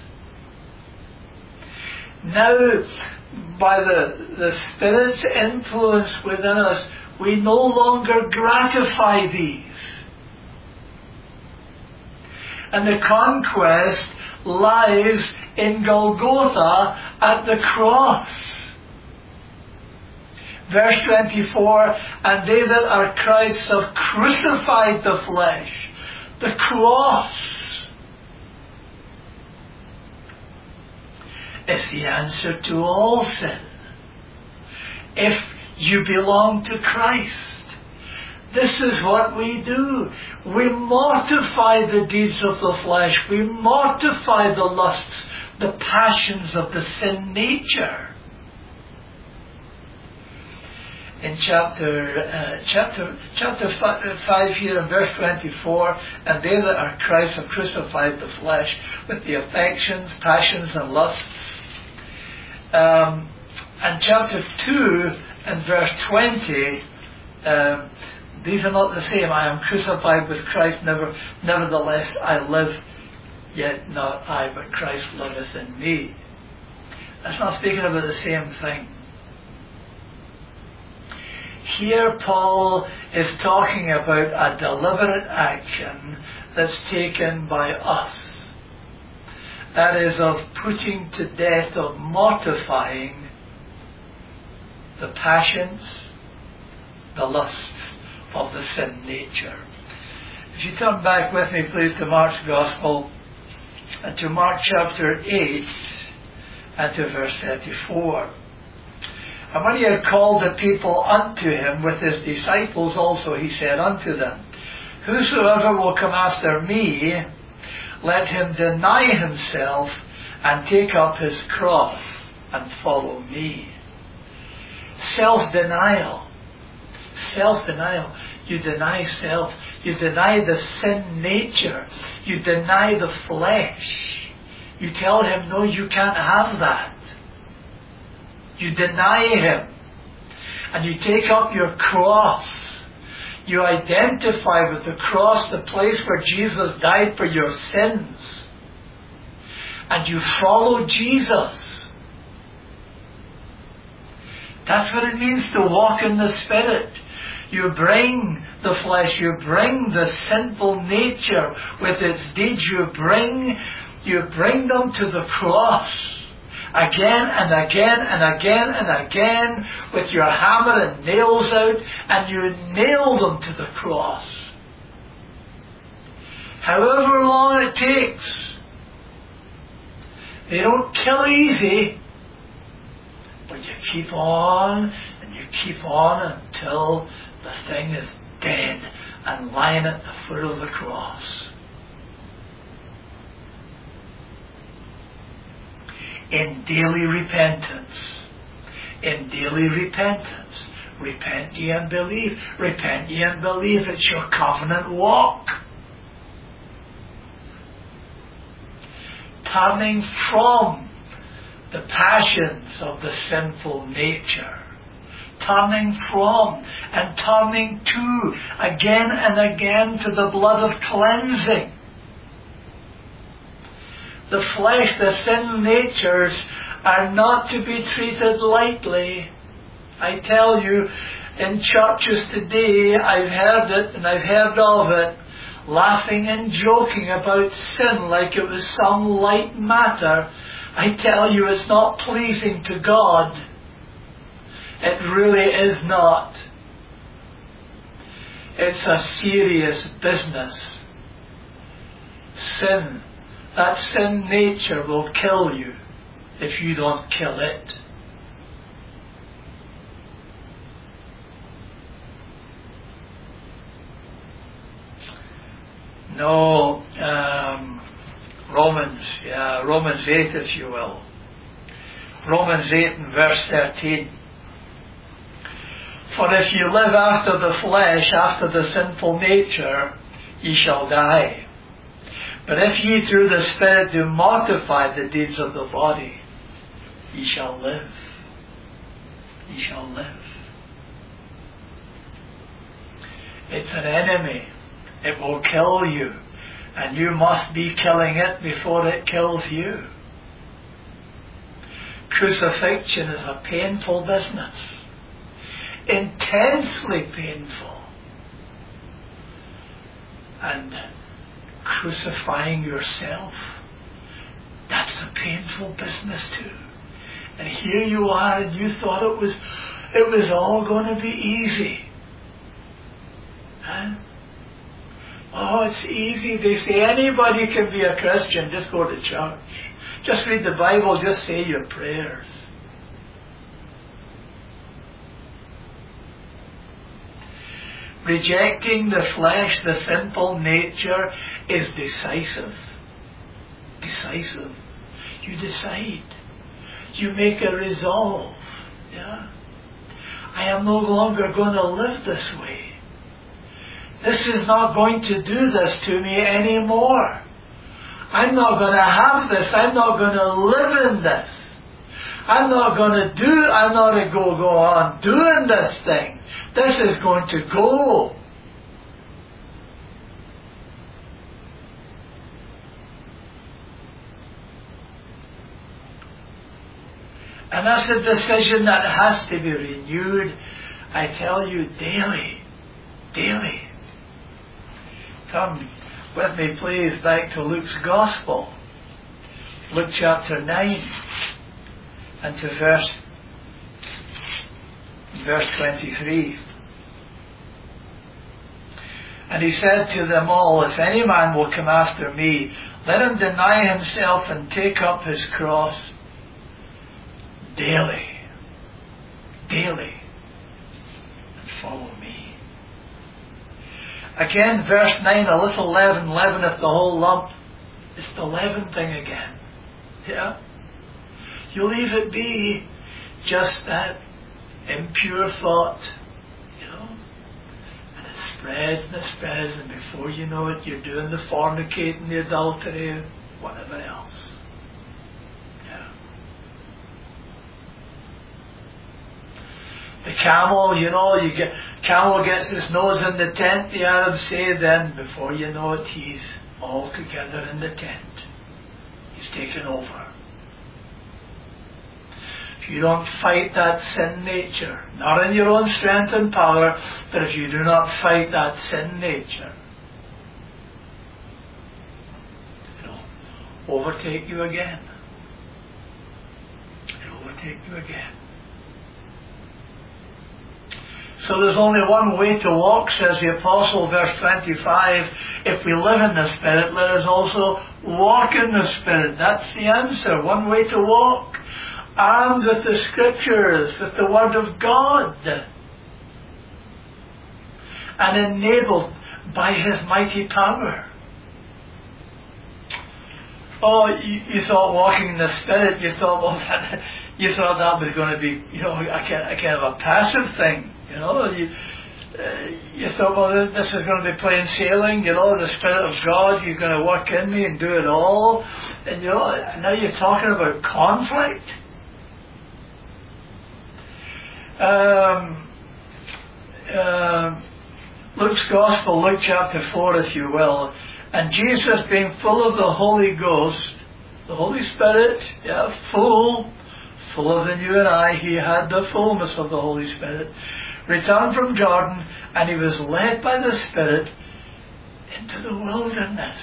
Speaker 1: Now, by the Spirit's influence within us, we no longer gratify these. And the conquest lies in Golgotha at the cross. Verse 24, and they that are Christ's have crucified the flesh. The cross is the answer to all sin. If you belong to Christ, this is what we do. We mortify the deeds of the flesh. We mortify the lusts, the passions of the sin nature. In chapter 5 here in verse 24, and they that are Christ have crucified the flesh with the affections, passions, and lusts. And chapter 2 and verse 20, these are not the same. I am crucified with Christ, nevertheless I live, yet not I, but Christ liveth in me. That's not speaking about the same thing. Here Paul is talking about a deliberate action that's taken by us. That is, of putting to death, of mortifying the passions, the lusts of the sin nature. If you turn back with me, please, to Mark's Gospel, and to Mark chapter 8, and to verse 34. And when he had called the people unto him with his disciples also, he said unto them, whosoever will come after me, let him deny himself and take up his cross and follow me. Self-denial. Self-denial. You deny self. You deny the sin nature. You deny the flesh. You tell him, no, you can't have that. You deny him. And you take up your cross. You identify with the cross, the place where Jesus died for your sins. And you follow Jesus. That's what it means to walk in the Spirit. You bring the flesh, you bring the sinful nature with its deeds, you bring them to the cross. Again and again and again and again, with your hammer and nails out, and you nail them to the cross. however long it takes. They don't kill easy, but you keep on and you keep on until the thing is dead and lying at the foot of the cross. In daily repentance. In daily repentance. Repent ye and believe. Repent ye and believe. It's your covenant walk. Turning from the passions of the sinful nature. Turning from and turning to again and again to the blood of cleansing. The flesh, the sin natures are not to be treated lightly. I tell you, in churches today, I've heard it and I've heard of it, laughing and joking about sin like it was some light matter. I tell you, it's not pleasing to God. It really is not. It's a serious business. Sin, that sin nature will kill you if you don't kill it. No, Romans 8, if you will. Romans 8 and verse 13. For if you live after the flesh, after the sinful nature, ye shall die. But if ye through the Spirit do mortify the deeds of the body, ye shall live. Ye shall live. It's an enemy. It will kill you. And you must be killing it before it kills you. Crucifixion is a painful business. Intensely painful. And crucifying yourself, that's a painful business too. And here you are, and you thought it was all going to be easy. Huh? Oh, it's easy. They say anybody can be a Christian. Just go to church. Just read the Bible. Just say your prayers. Rejecting the flesh, the sinful nature, is decisive. Decisive. You decide. You make a resolve. Yeah? I am no longer going to live this way. This is not going to do this to me anymore. I'm not going to have this. I'm not going to live in this. I'm not going to go on doing this thing. This is going to go. And that's a decision that has to be renewed, I tell you, daily. Daily. Come with me, please, back to Luke's Gospel. Luke chapter 9 and to verse 23. And he said to them all, if any man will come after me, let him deny himself and take up his cross daily, and follow me. Again, verse 9, a little leaven leaveneth the whole lump. It's the leaven thing again. Yeah? You leave it be, just that impure thought, and it spreads, and before you know it, you're doing the fornicating, the adultery, whatever else. Yeah. The camel, camel gets his nose in the tent, the Arabs say, then before you know it, he's all together in the tent. He's taken over. If you don't fight that sin nature, not in your own strength and power, but if you do not fight that sin nature, it'll overtake you again. It'll overtake you again. So there's only one way to walk, says the Apostle, verse 25. If we live in the Spirit, let us also walk in the Spirit. That's the answer. One way to walk. Armed with the Scriptures, with the Word of God. And enabled by His mighty power. Oh, you thought walking in the Spirit, you thought, well, you thought that was going to be, a kind of a passive thing. You thought, well, this is going to be plain sailing. The Spirit of God, He's going to work in me and do it all. And now you're talking about conflict. Luke's Gospel, Luke chapter 4, if you will. And Jesus, being full of the Holy Ghost, the Holy Spirit, fuller than you and I, He had the fullness of the Holy Spirit, returned from Jordan, and He was led by the Spirit into the wilderness,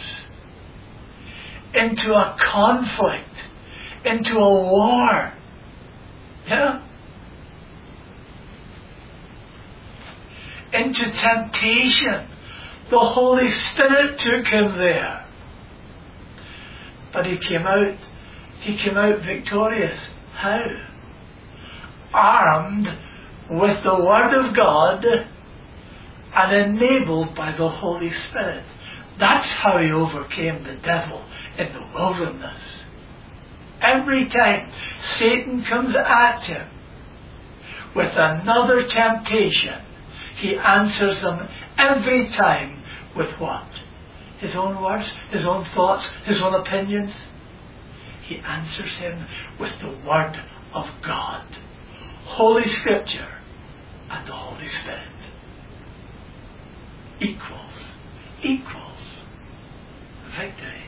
Speaker 1: into a conflict, into a war. Into temptation. The Holy Spirit took Him there. But He came out victorious. How? Armed with the Word of God and enabled by the Holy Spirit. That's how He overcame the devil in the wilderness. Every time Satan comes at Him with another temptation, He answers them every time with what? His own words, His own thoughts, His own opinions. He answers him with the Word of God, Holy Scripture, and the Holy Spirit. Equals victory.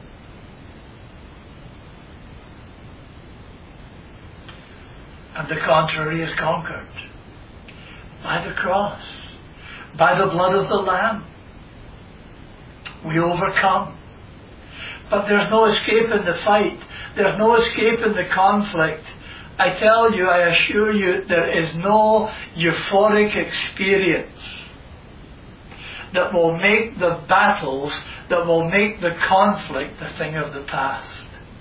Speaker 1: And the contrary is conquered by the cross, by the blood of the Lamb. We overcome. But there's no escape in the fight. There's no escape in the conflict. I tell you, I assure you, there is no euphoric experience that will make the battles, that will make the conflict a thing of the past.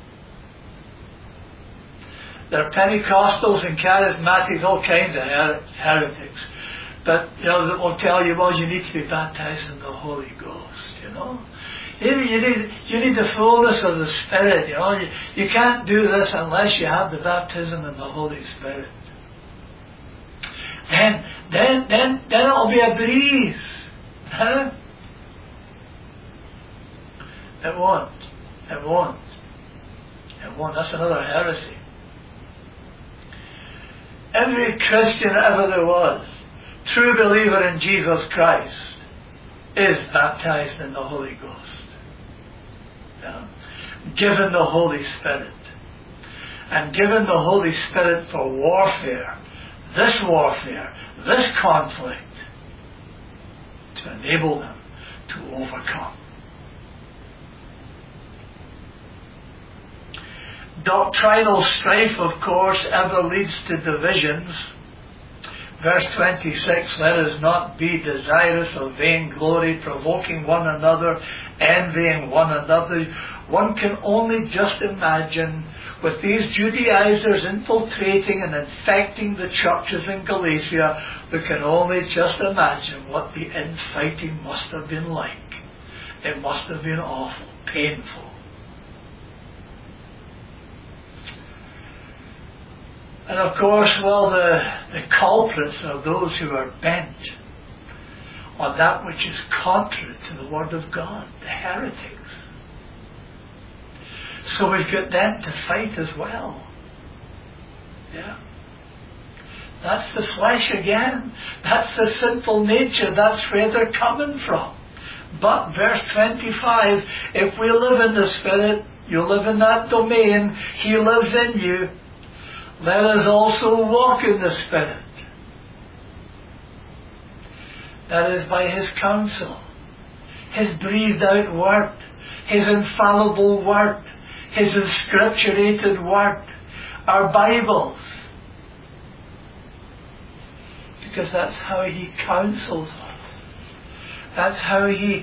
Speaker 1: There are Pentecostals and Charismatics, all kinds of heretics. But, that will tell you, well, you need to be baptized in the Holy Ghost, You need the fullness of the Spirit, You can't do this unless you have the baptism in the Holy Spirit. Then it'll be a breeze. Huh? It won't. That's another heresy. Every Christian ever there was, true believer in Jesus Christ, is baptized in the Holy Ghost. Given the Holy Spirit. And given the Holy Spirit for warfare, this conflict, to enable them to overcome. Doctrinal strife, of course, ever leads to divisions. Verse 26, let us not be desirous of vainglory, provoking one another, envying one another. One can only just imagine, with these Judaizers infiltrating and infecting the churches in Galatia, we can only just imagine what the infighting must have been like. It must have been awful, painful. And of course, the culprits are those who are bent on that which is contrary to the Word of God, the heretics. So we've got them to fight as well. That's the flesh again. That's the sinful nature. That's where they're coming from. But verse 25, if we live in the Spirit, you live in that domain, He lives in you. Let us also walk in the Spirit. That is by His counsel, His breathed out word, His infallible word, His inscripturated word, our Bibles. because that's how He counsels us. That's how He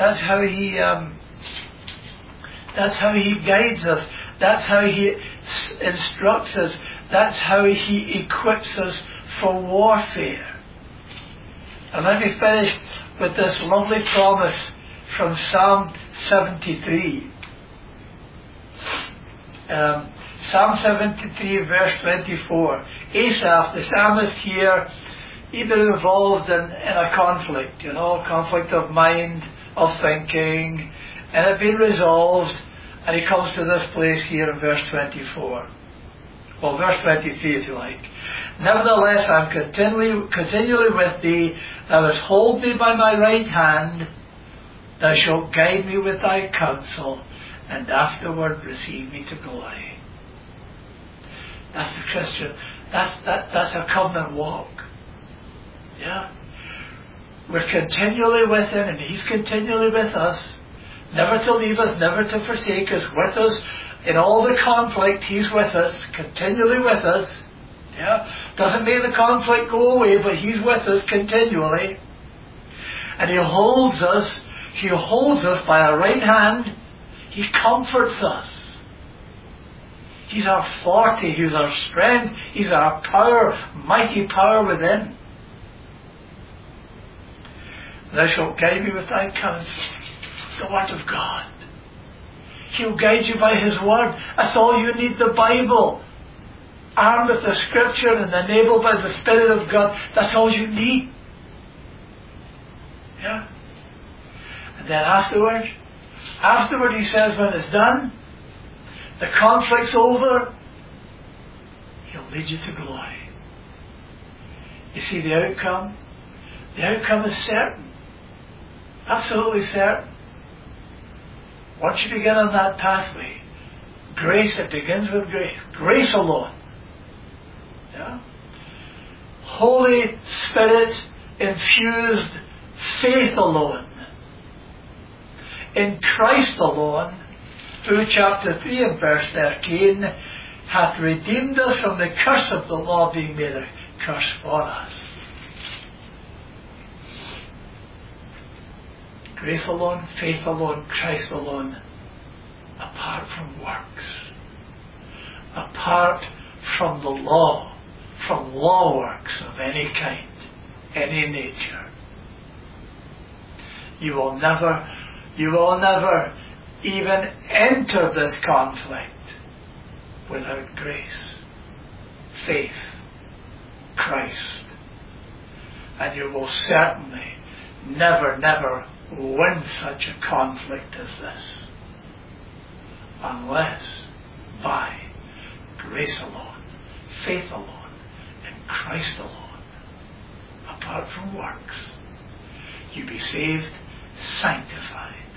Speaker 1: guides us. That's how He instructs us. That's how He equips us for warfare. And let me finish with this lovely promise from Psalm 73. Psalm 73 verse 24. Asaph, the psalmist here, he'd been involved in a conflict, conflict of mind, of thinking, and it had been resolved, and he comes to this place here in verse 24. Well, verse 23 if you like. Nevertheless, I am continually with thee. Thou hast hold me by my right hand. Thou shalt guide me with thy counsel, and afterward receive me to glory. That's the Christian. That's a covenant walk. Yeah. We're continually with Him, and He's continually with us. Never to leave us, never to forsake us, with us in all the conflict. He's with us, continually with us. Yeah. Doesn't make the conflict go away, but He's with us continually. And He holds us. He holds us by a right hand. He comforts us. He's our forte. He's our strength. He's our power, mighty power within. Thou shalt guide me with thy counsel. The Word of God. He'll guide you by His Word. That's all you need, the Bible. Armed with the Scripture and enabled by the Spirit of God. That's all you need. Yeah? And then afterward, He says when it's done, the conflict's over, He'll lead you to glory. You see the outcome? The outcome is certain. Absolutely certain. Once you begin on that pathway, grace, it begins with grace. Grace alone. Yeah? Holy Spirit infused faith alone. In Christ alone, through chapter 3 and verse 13, hath redeemed us from the curse of the law, being made a curse for us. Grace alone, faith alone, Christ alone, apart from works, apart from the law, from law works of any kind, any nature. You will never even enter this conflict without grace, faith, Christ. And you will certainly never win such a conflict as this, unless by grace alone, faith alone, and Christ alone, apart from works, you be saved, sanctified,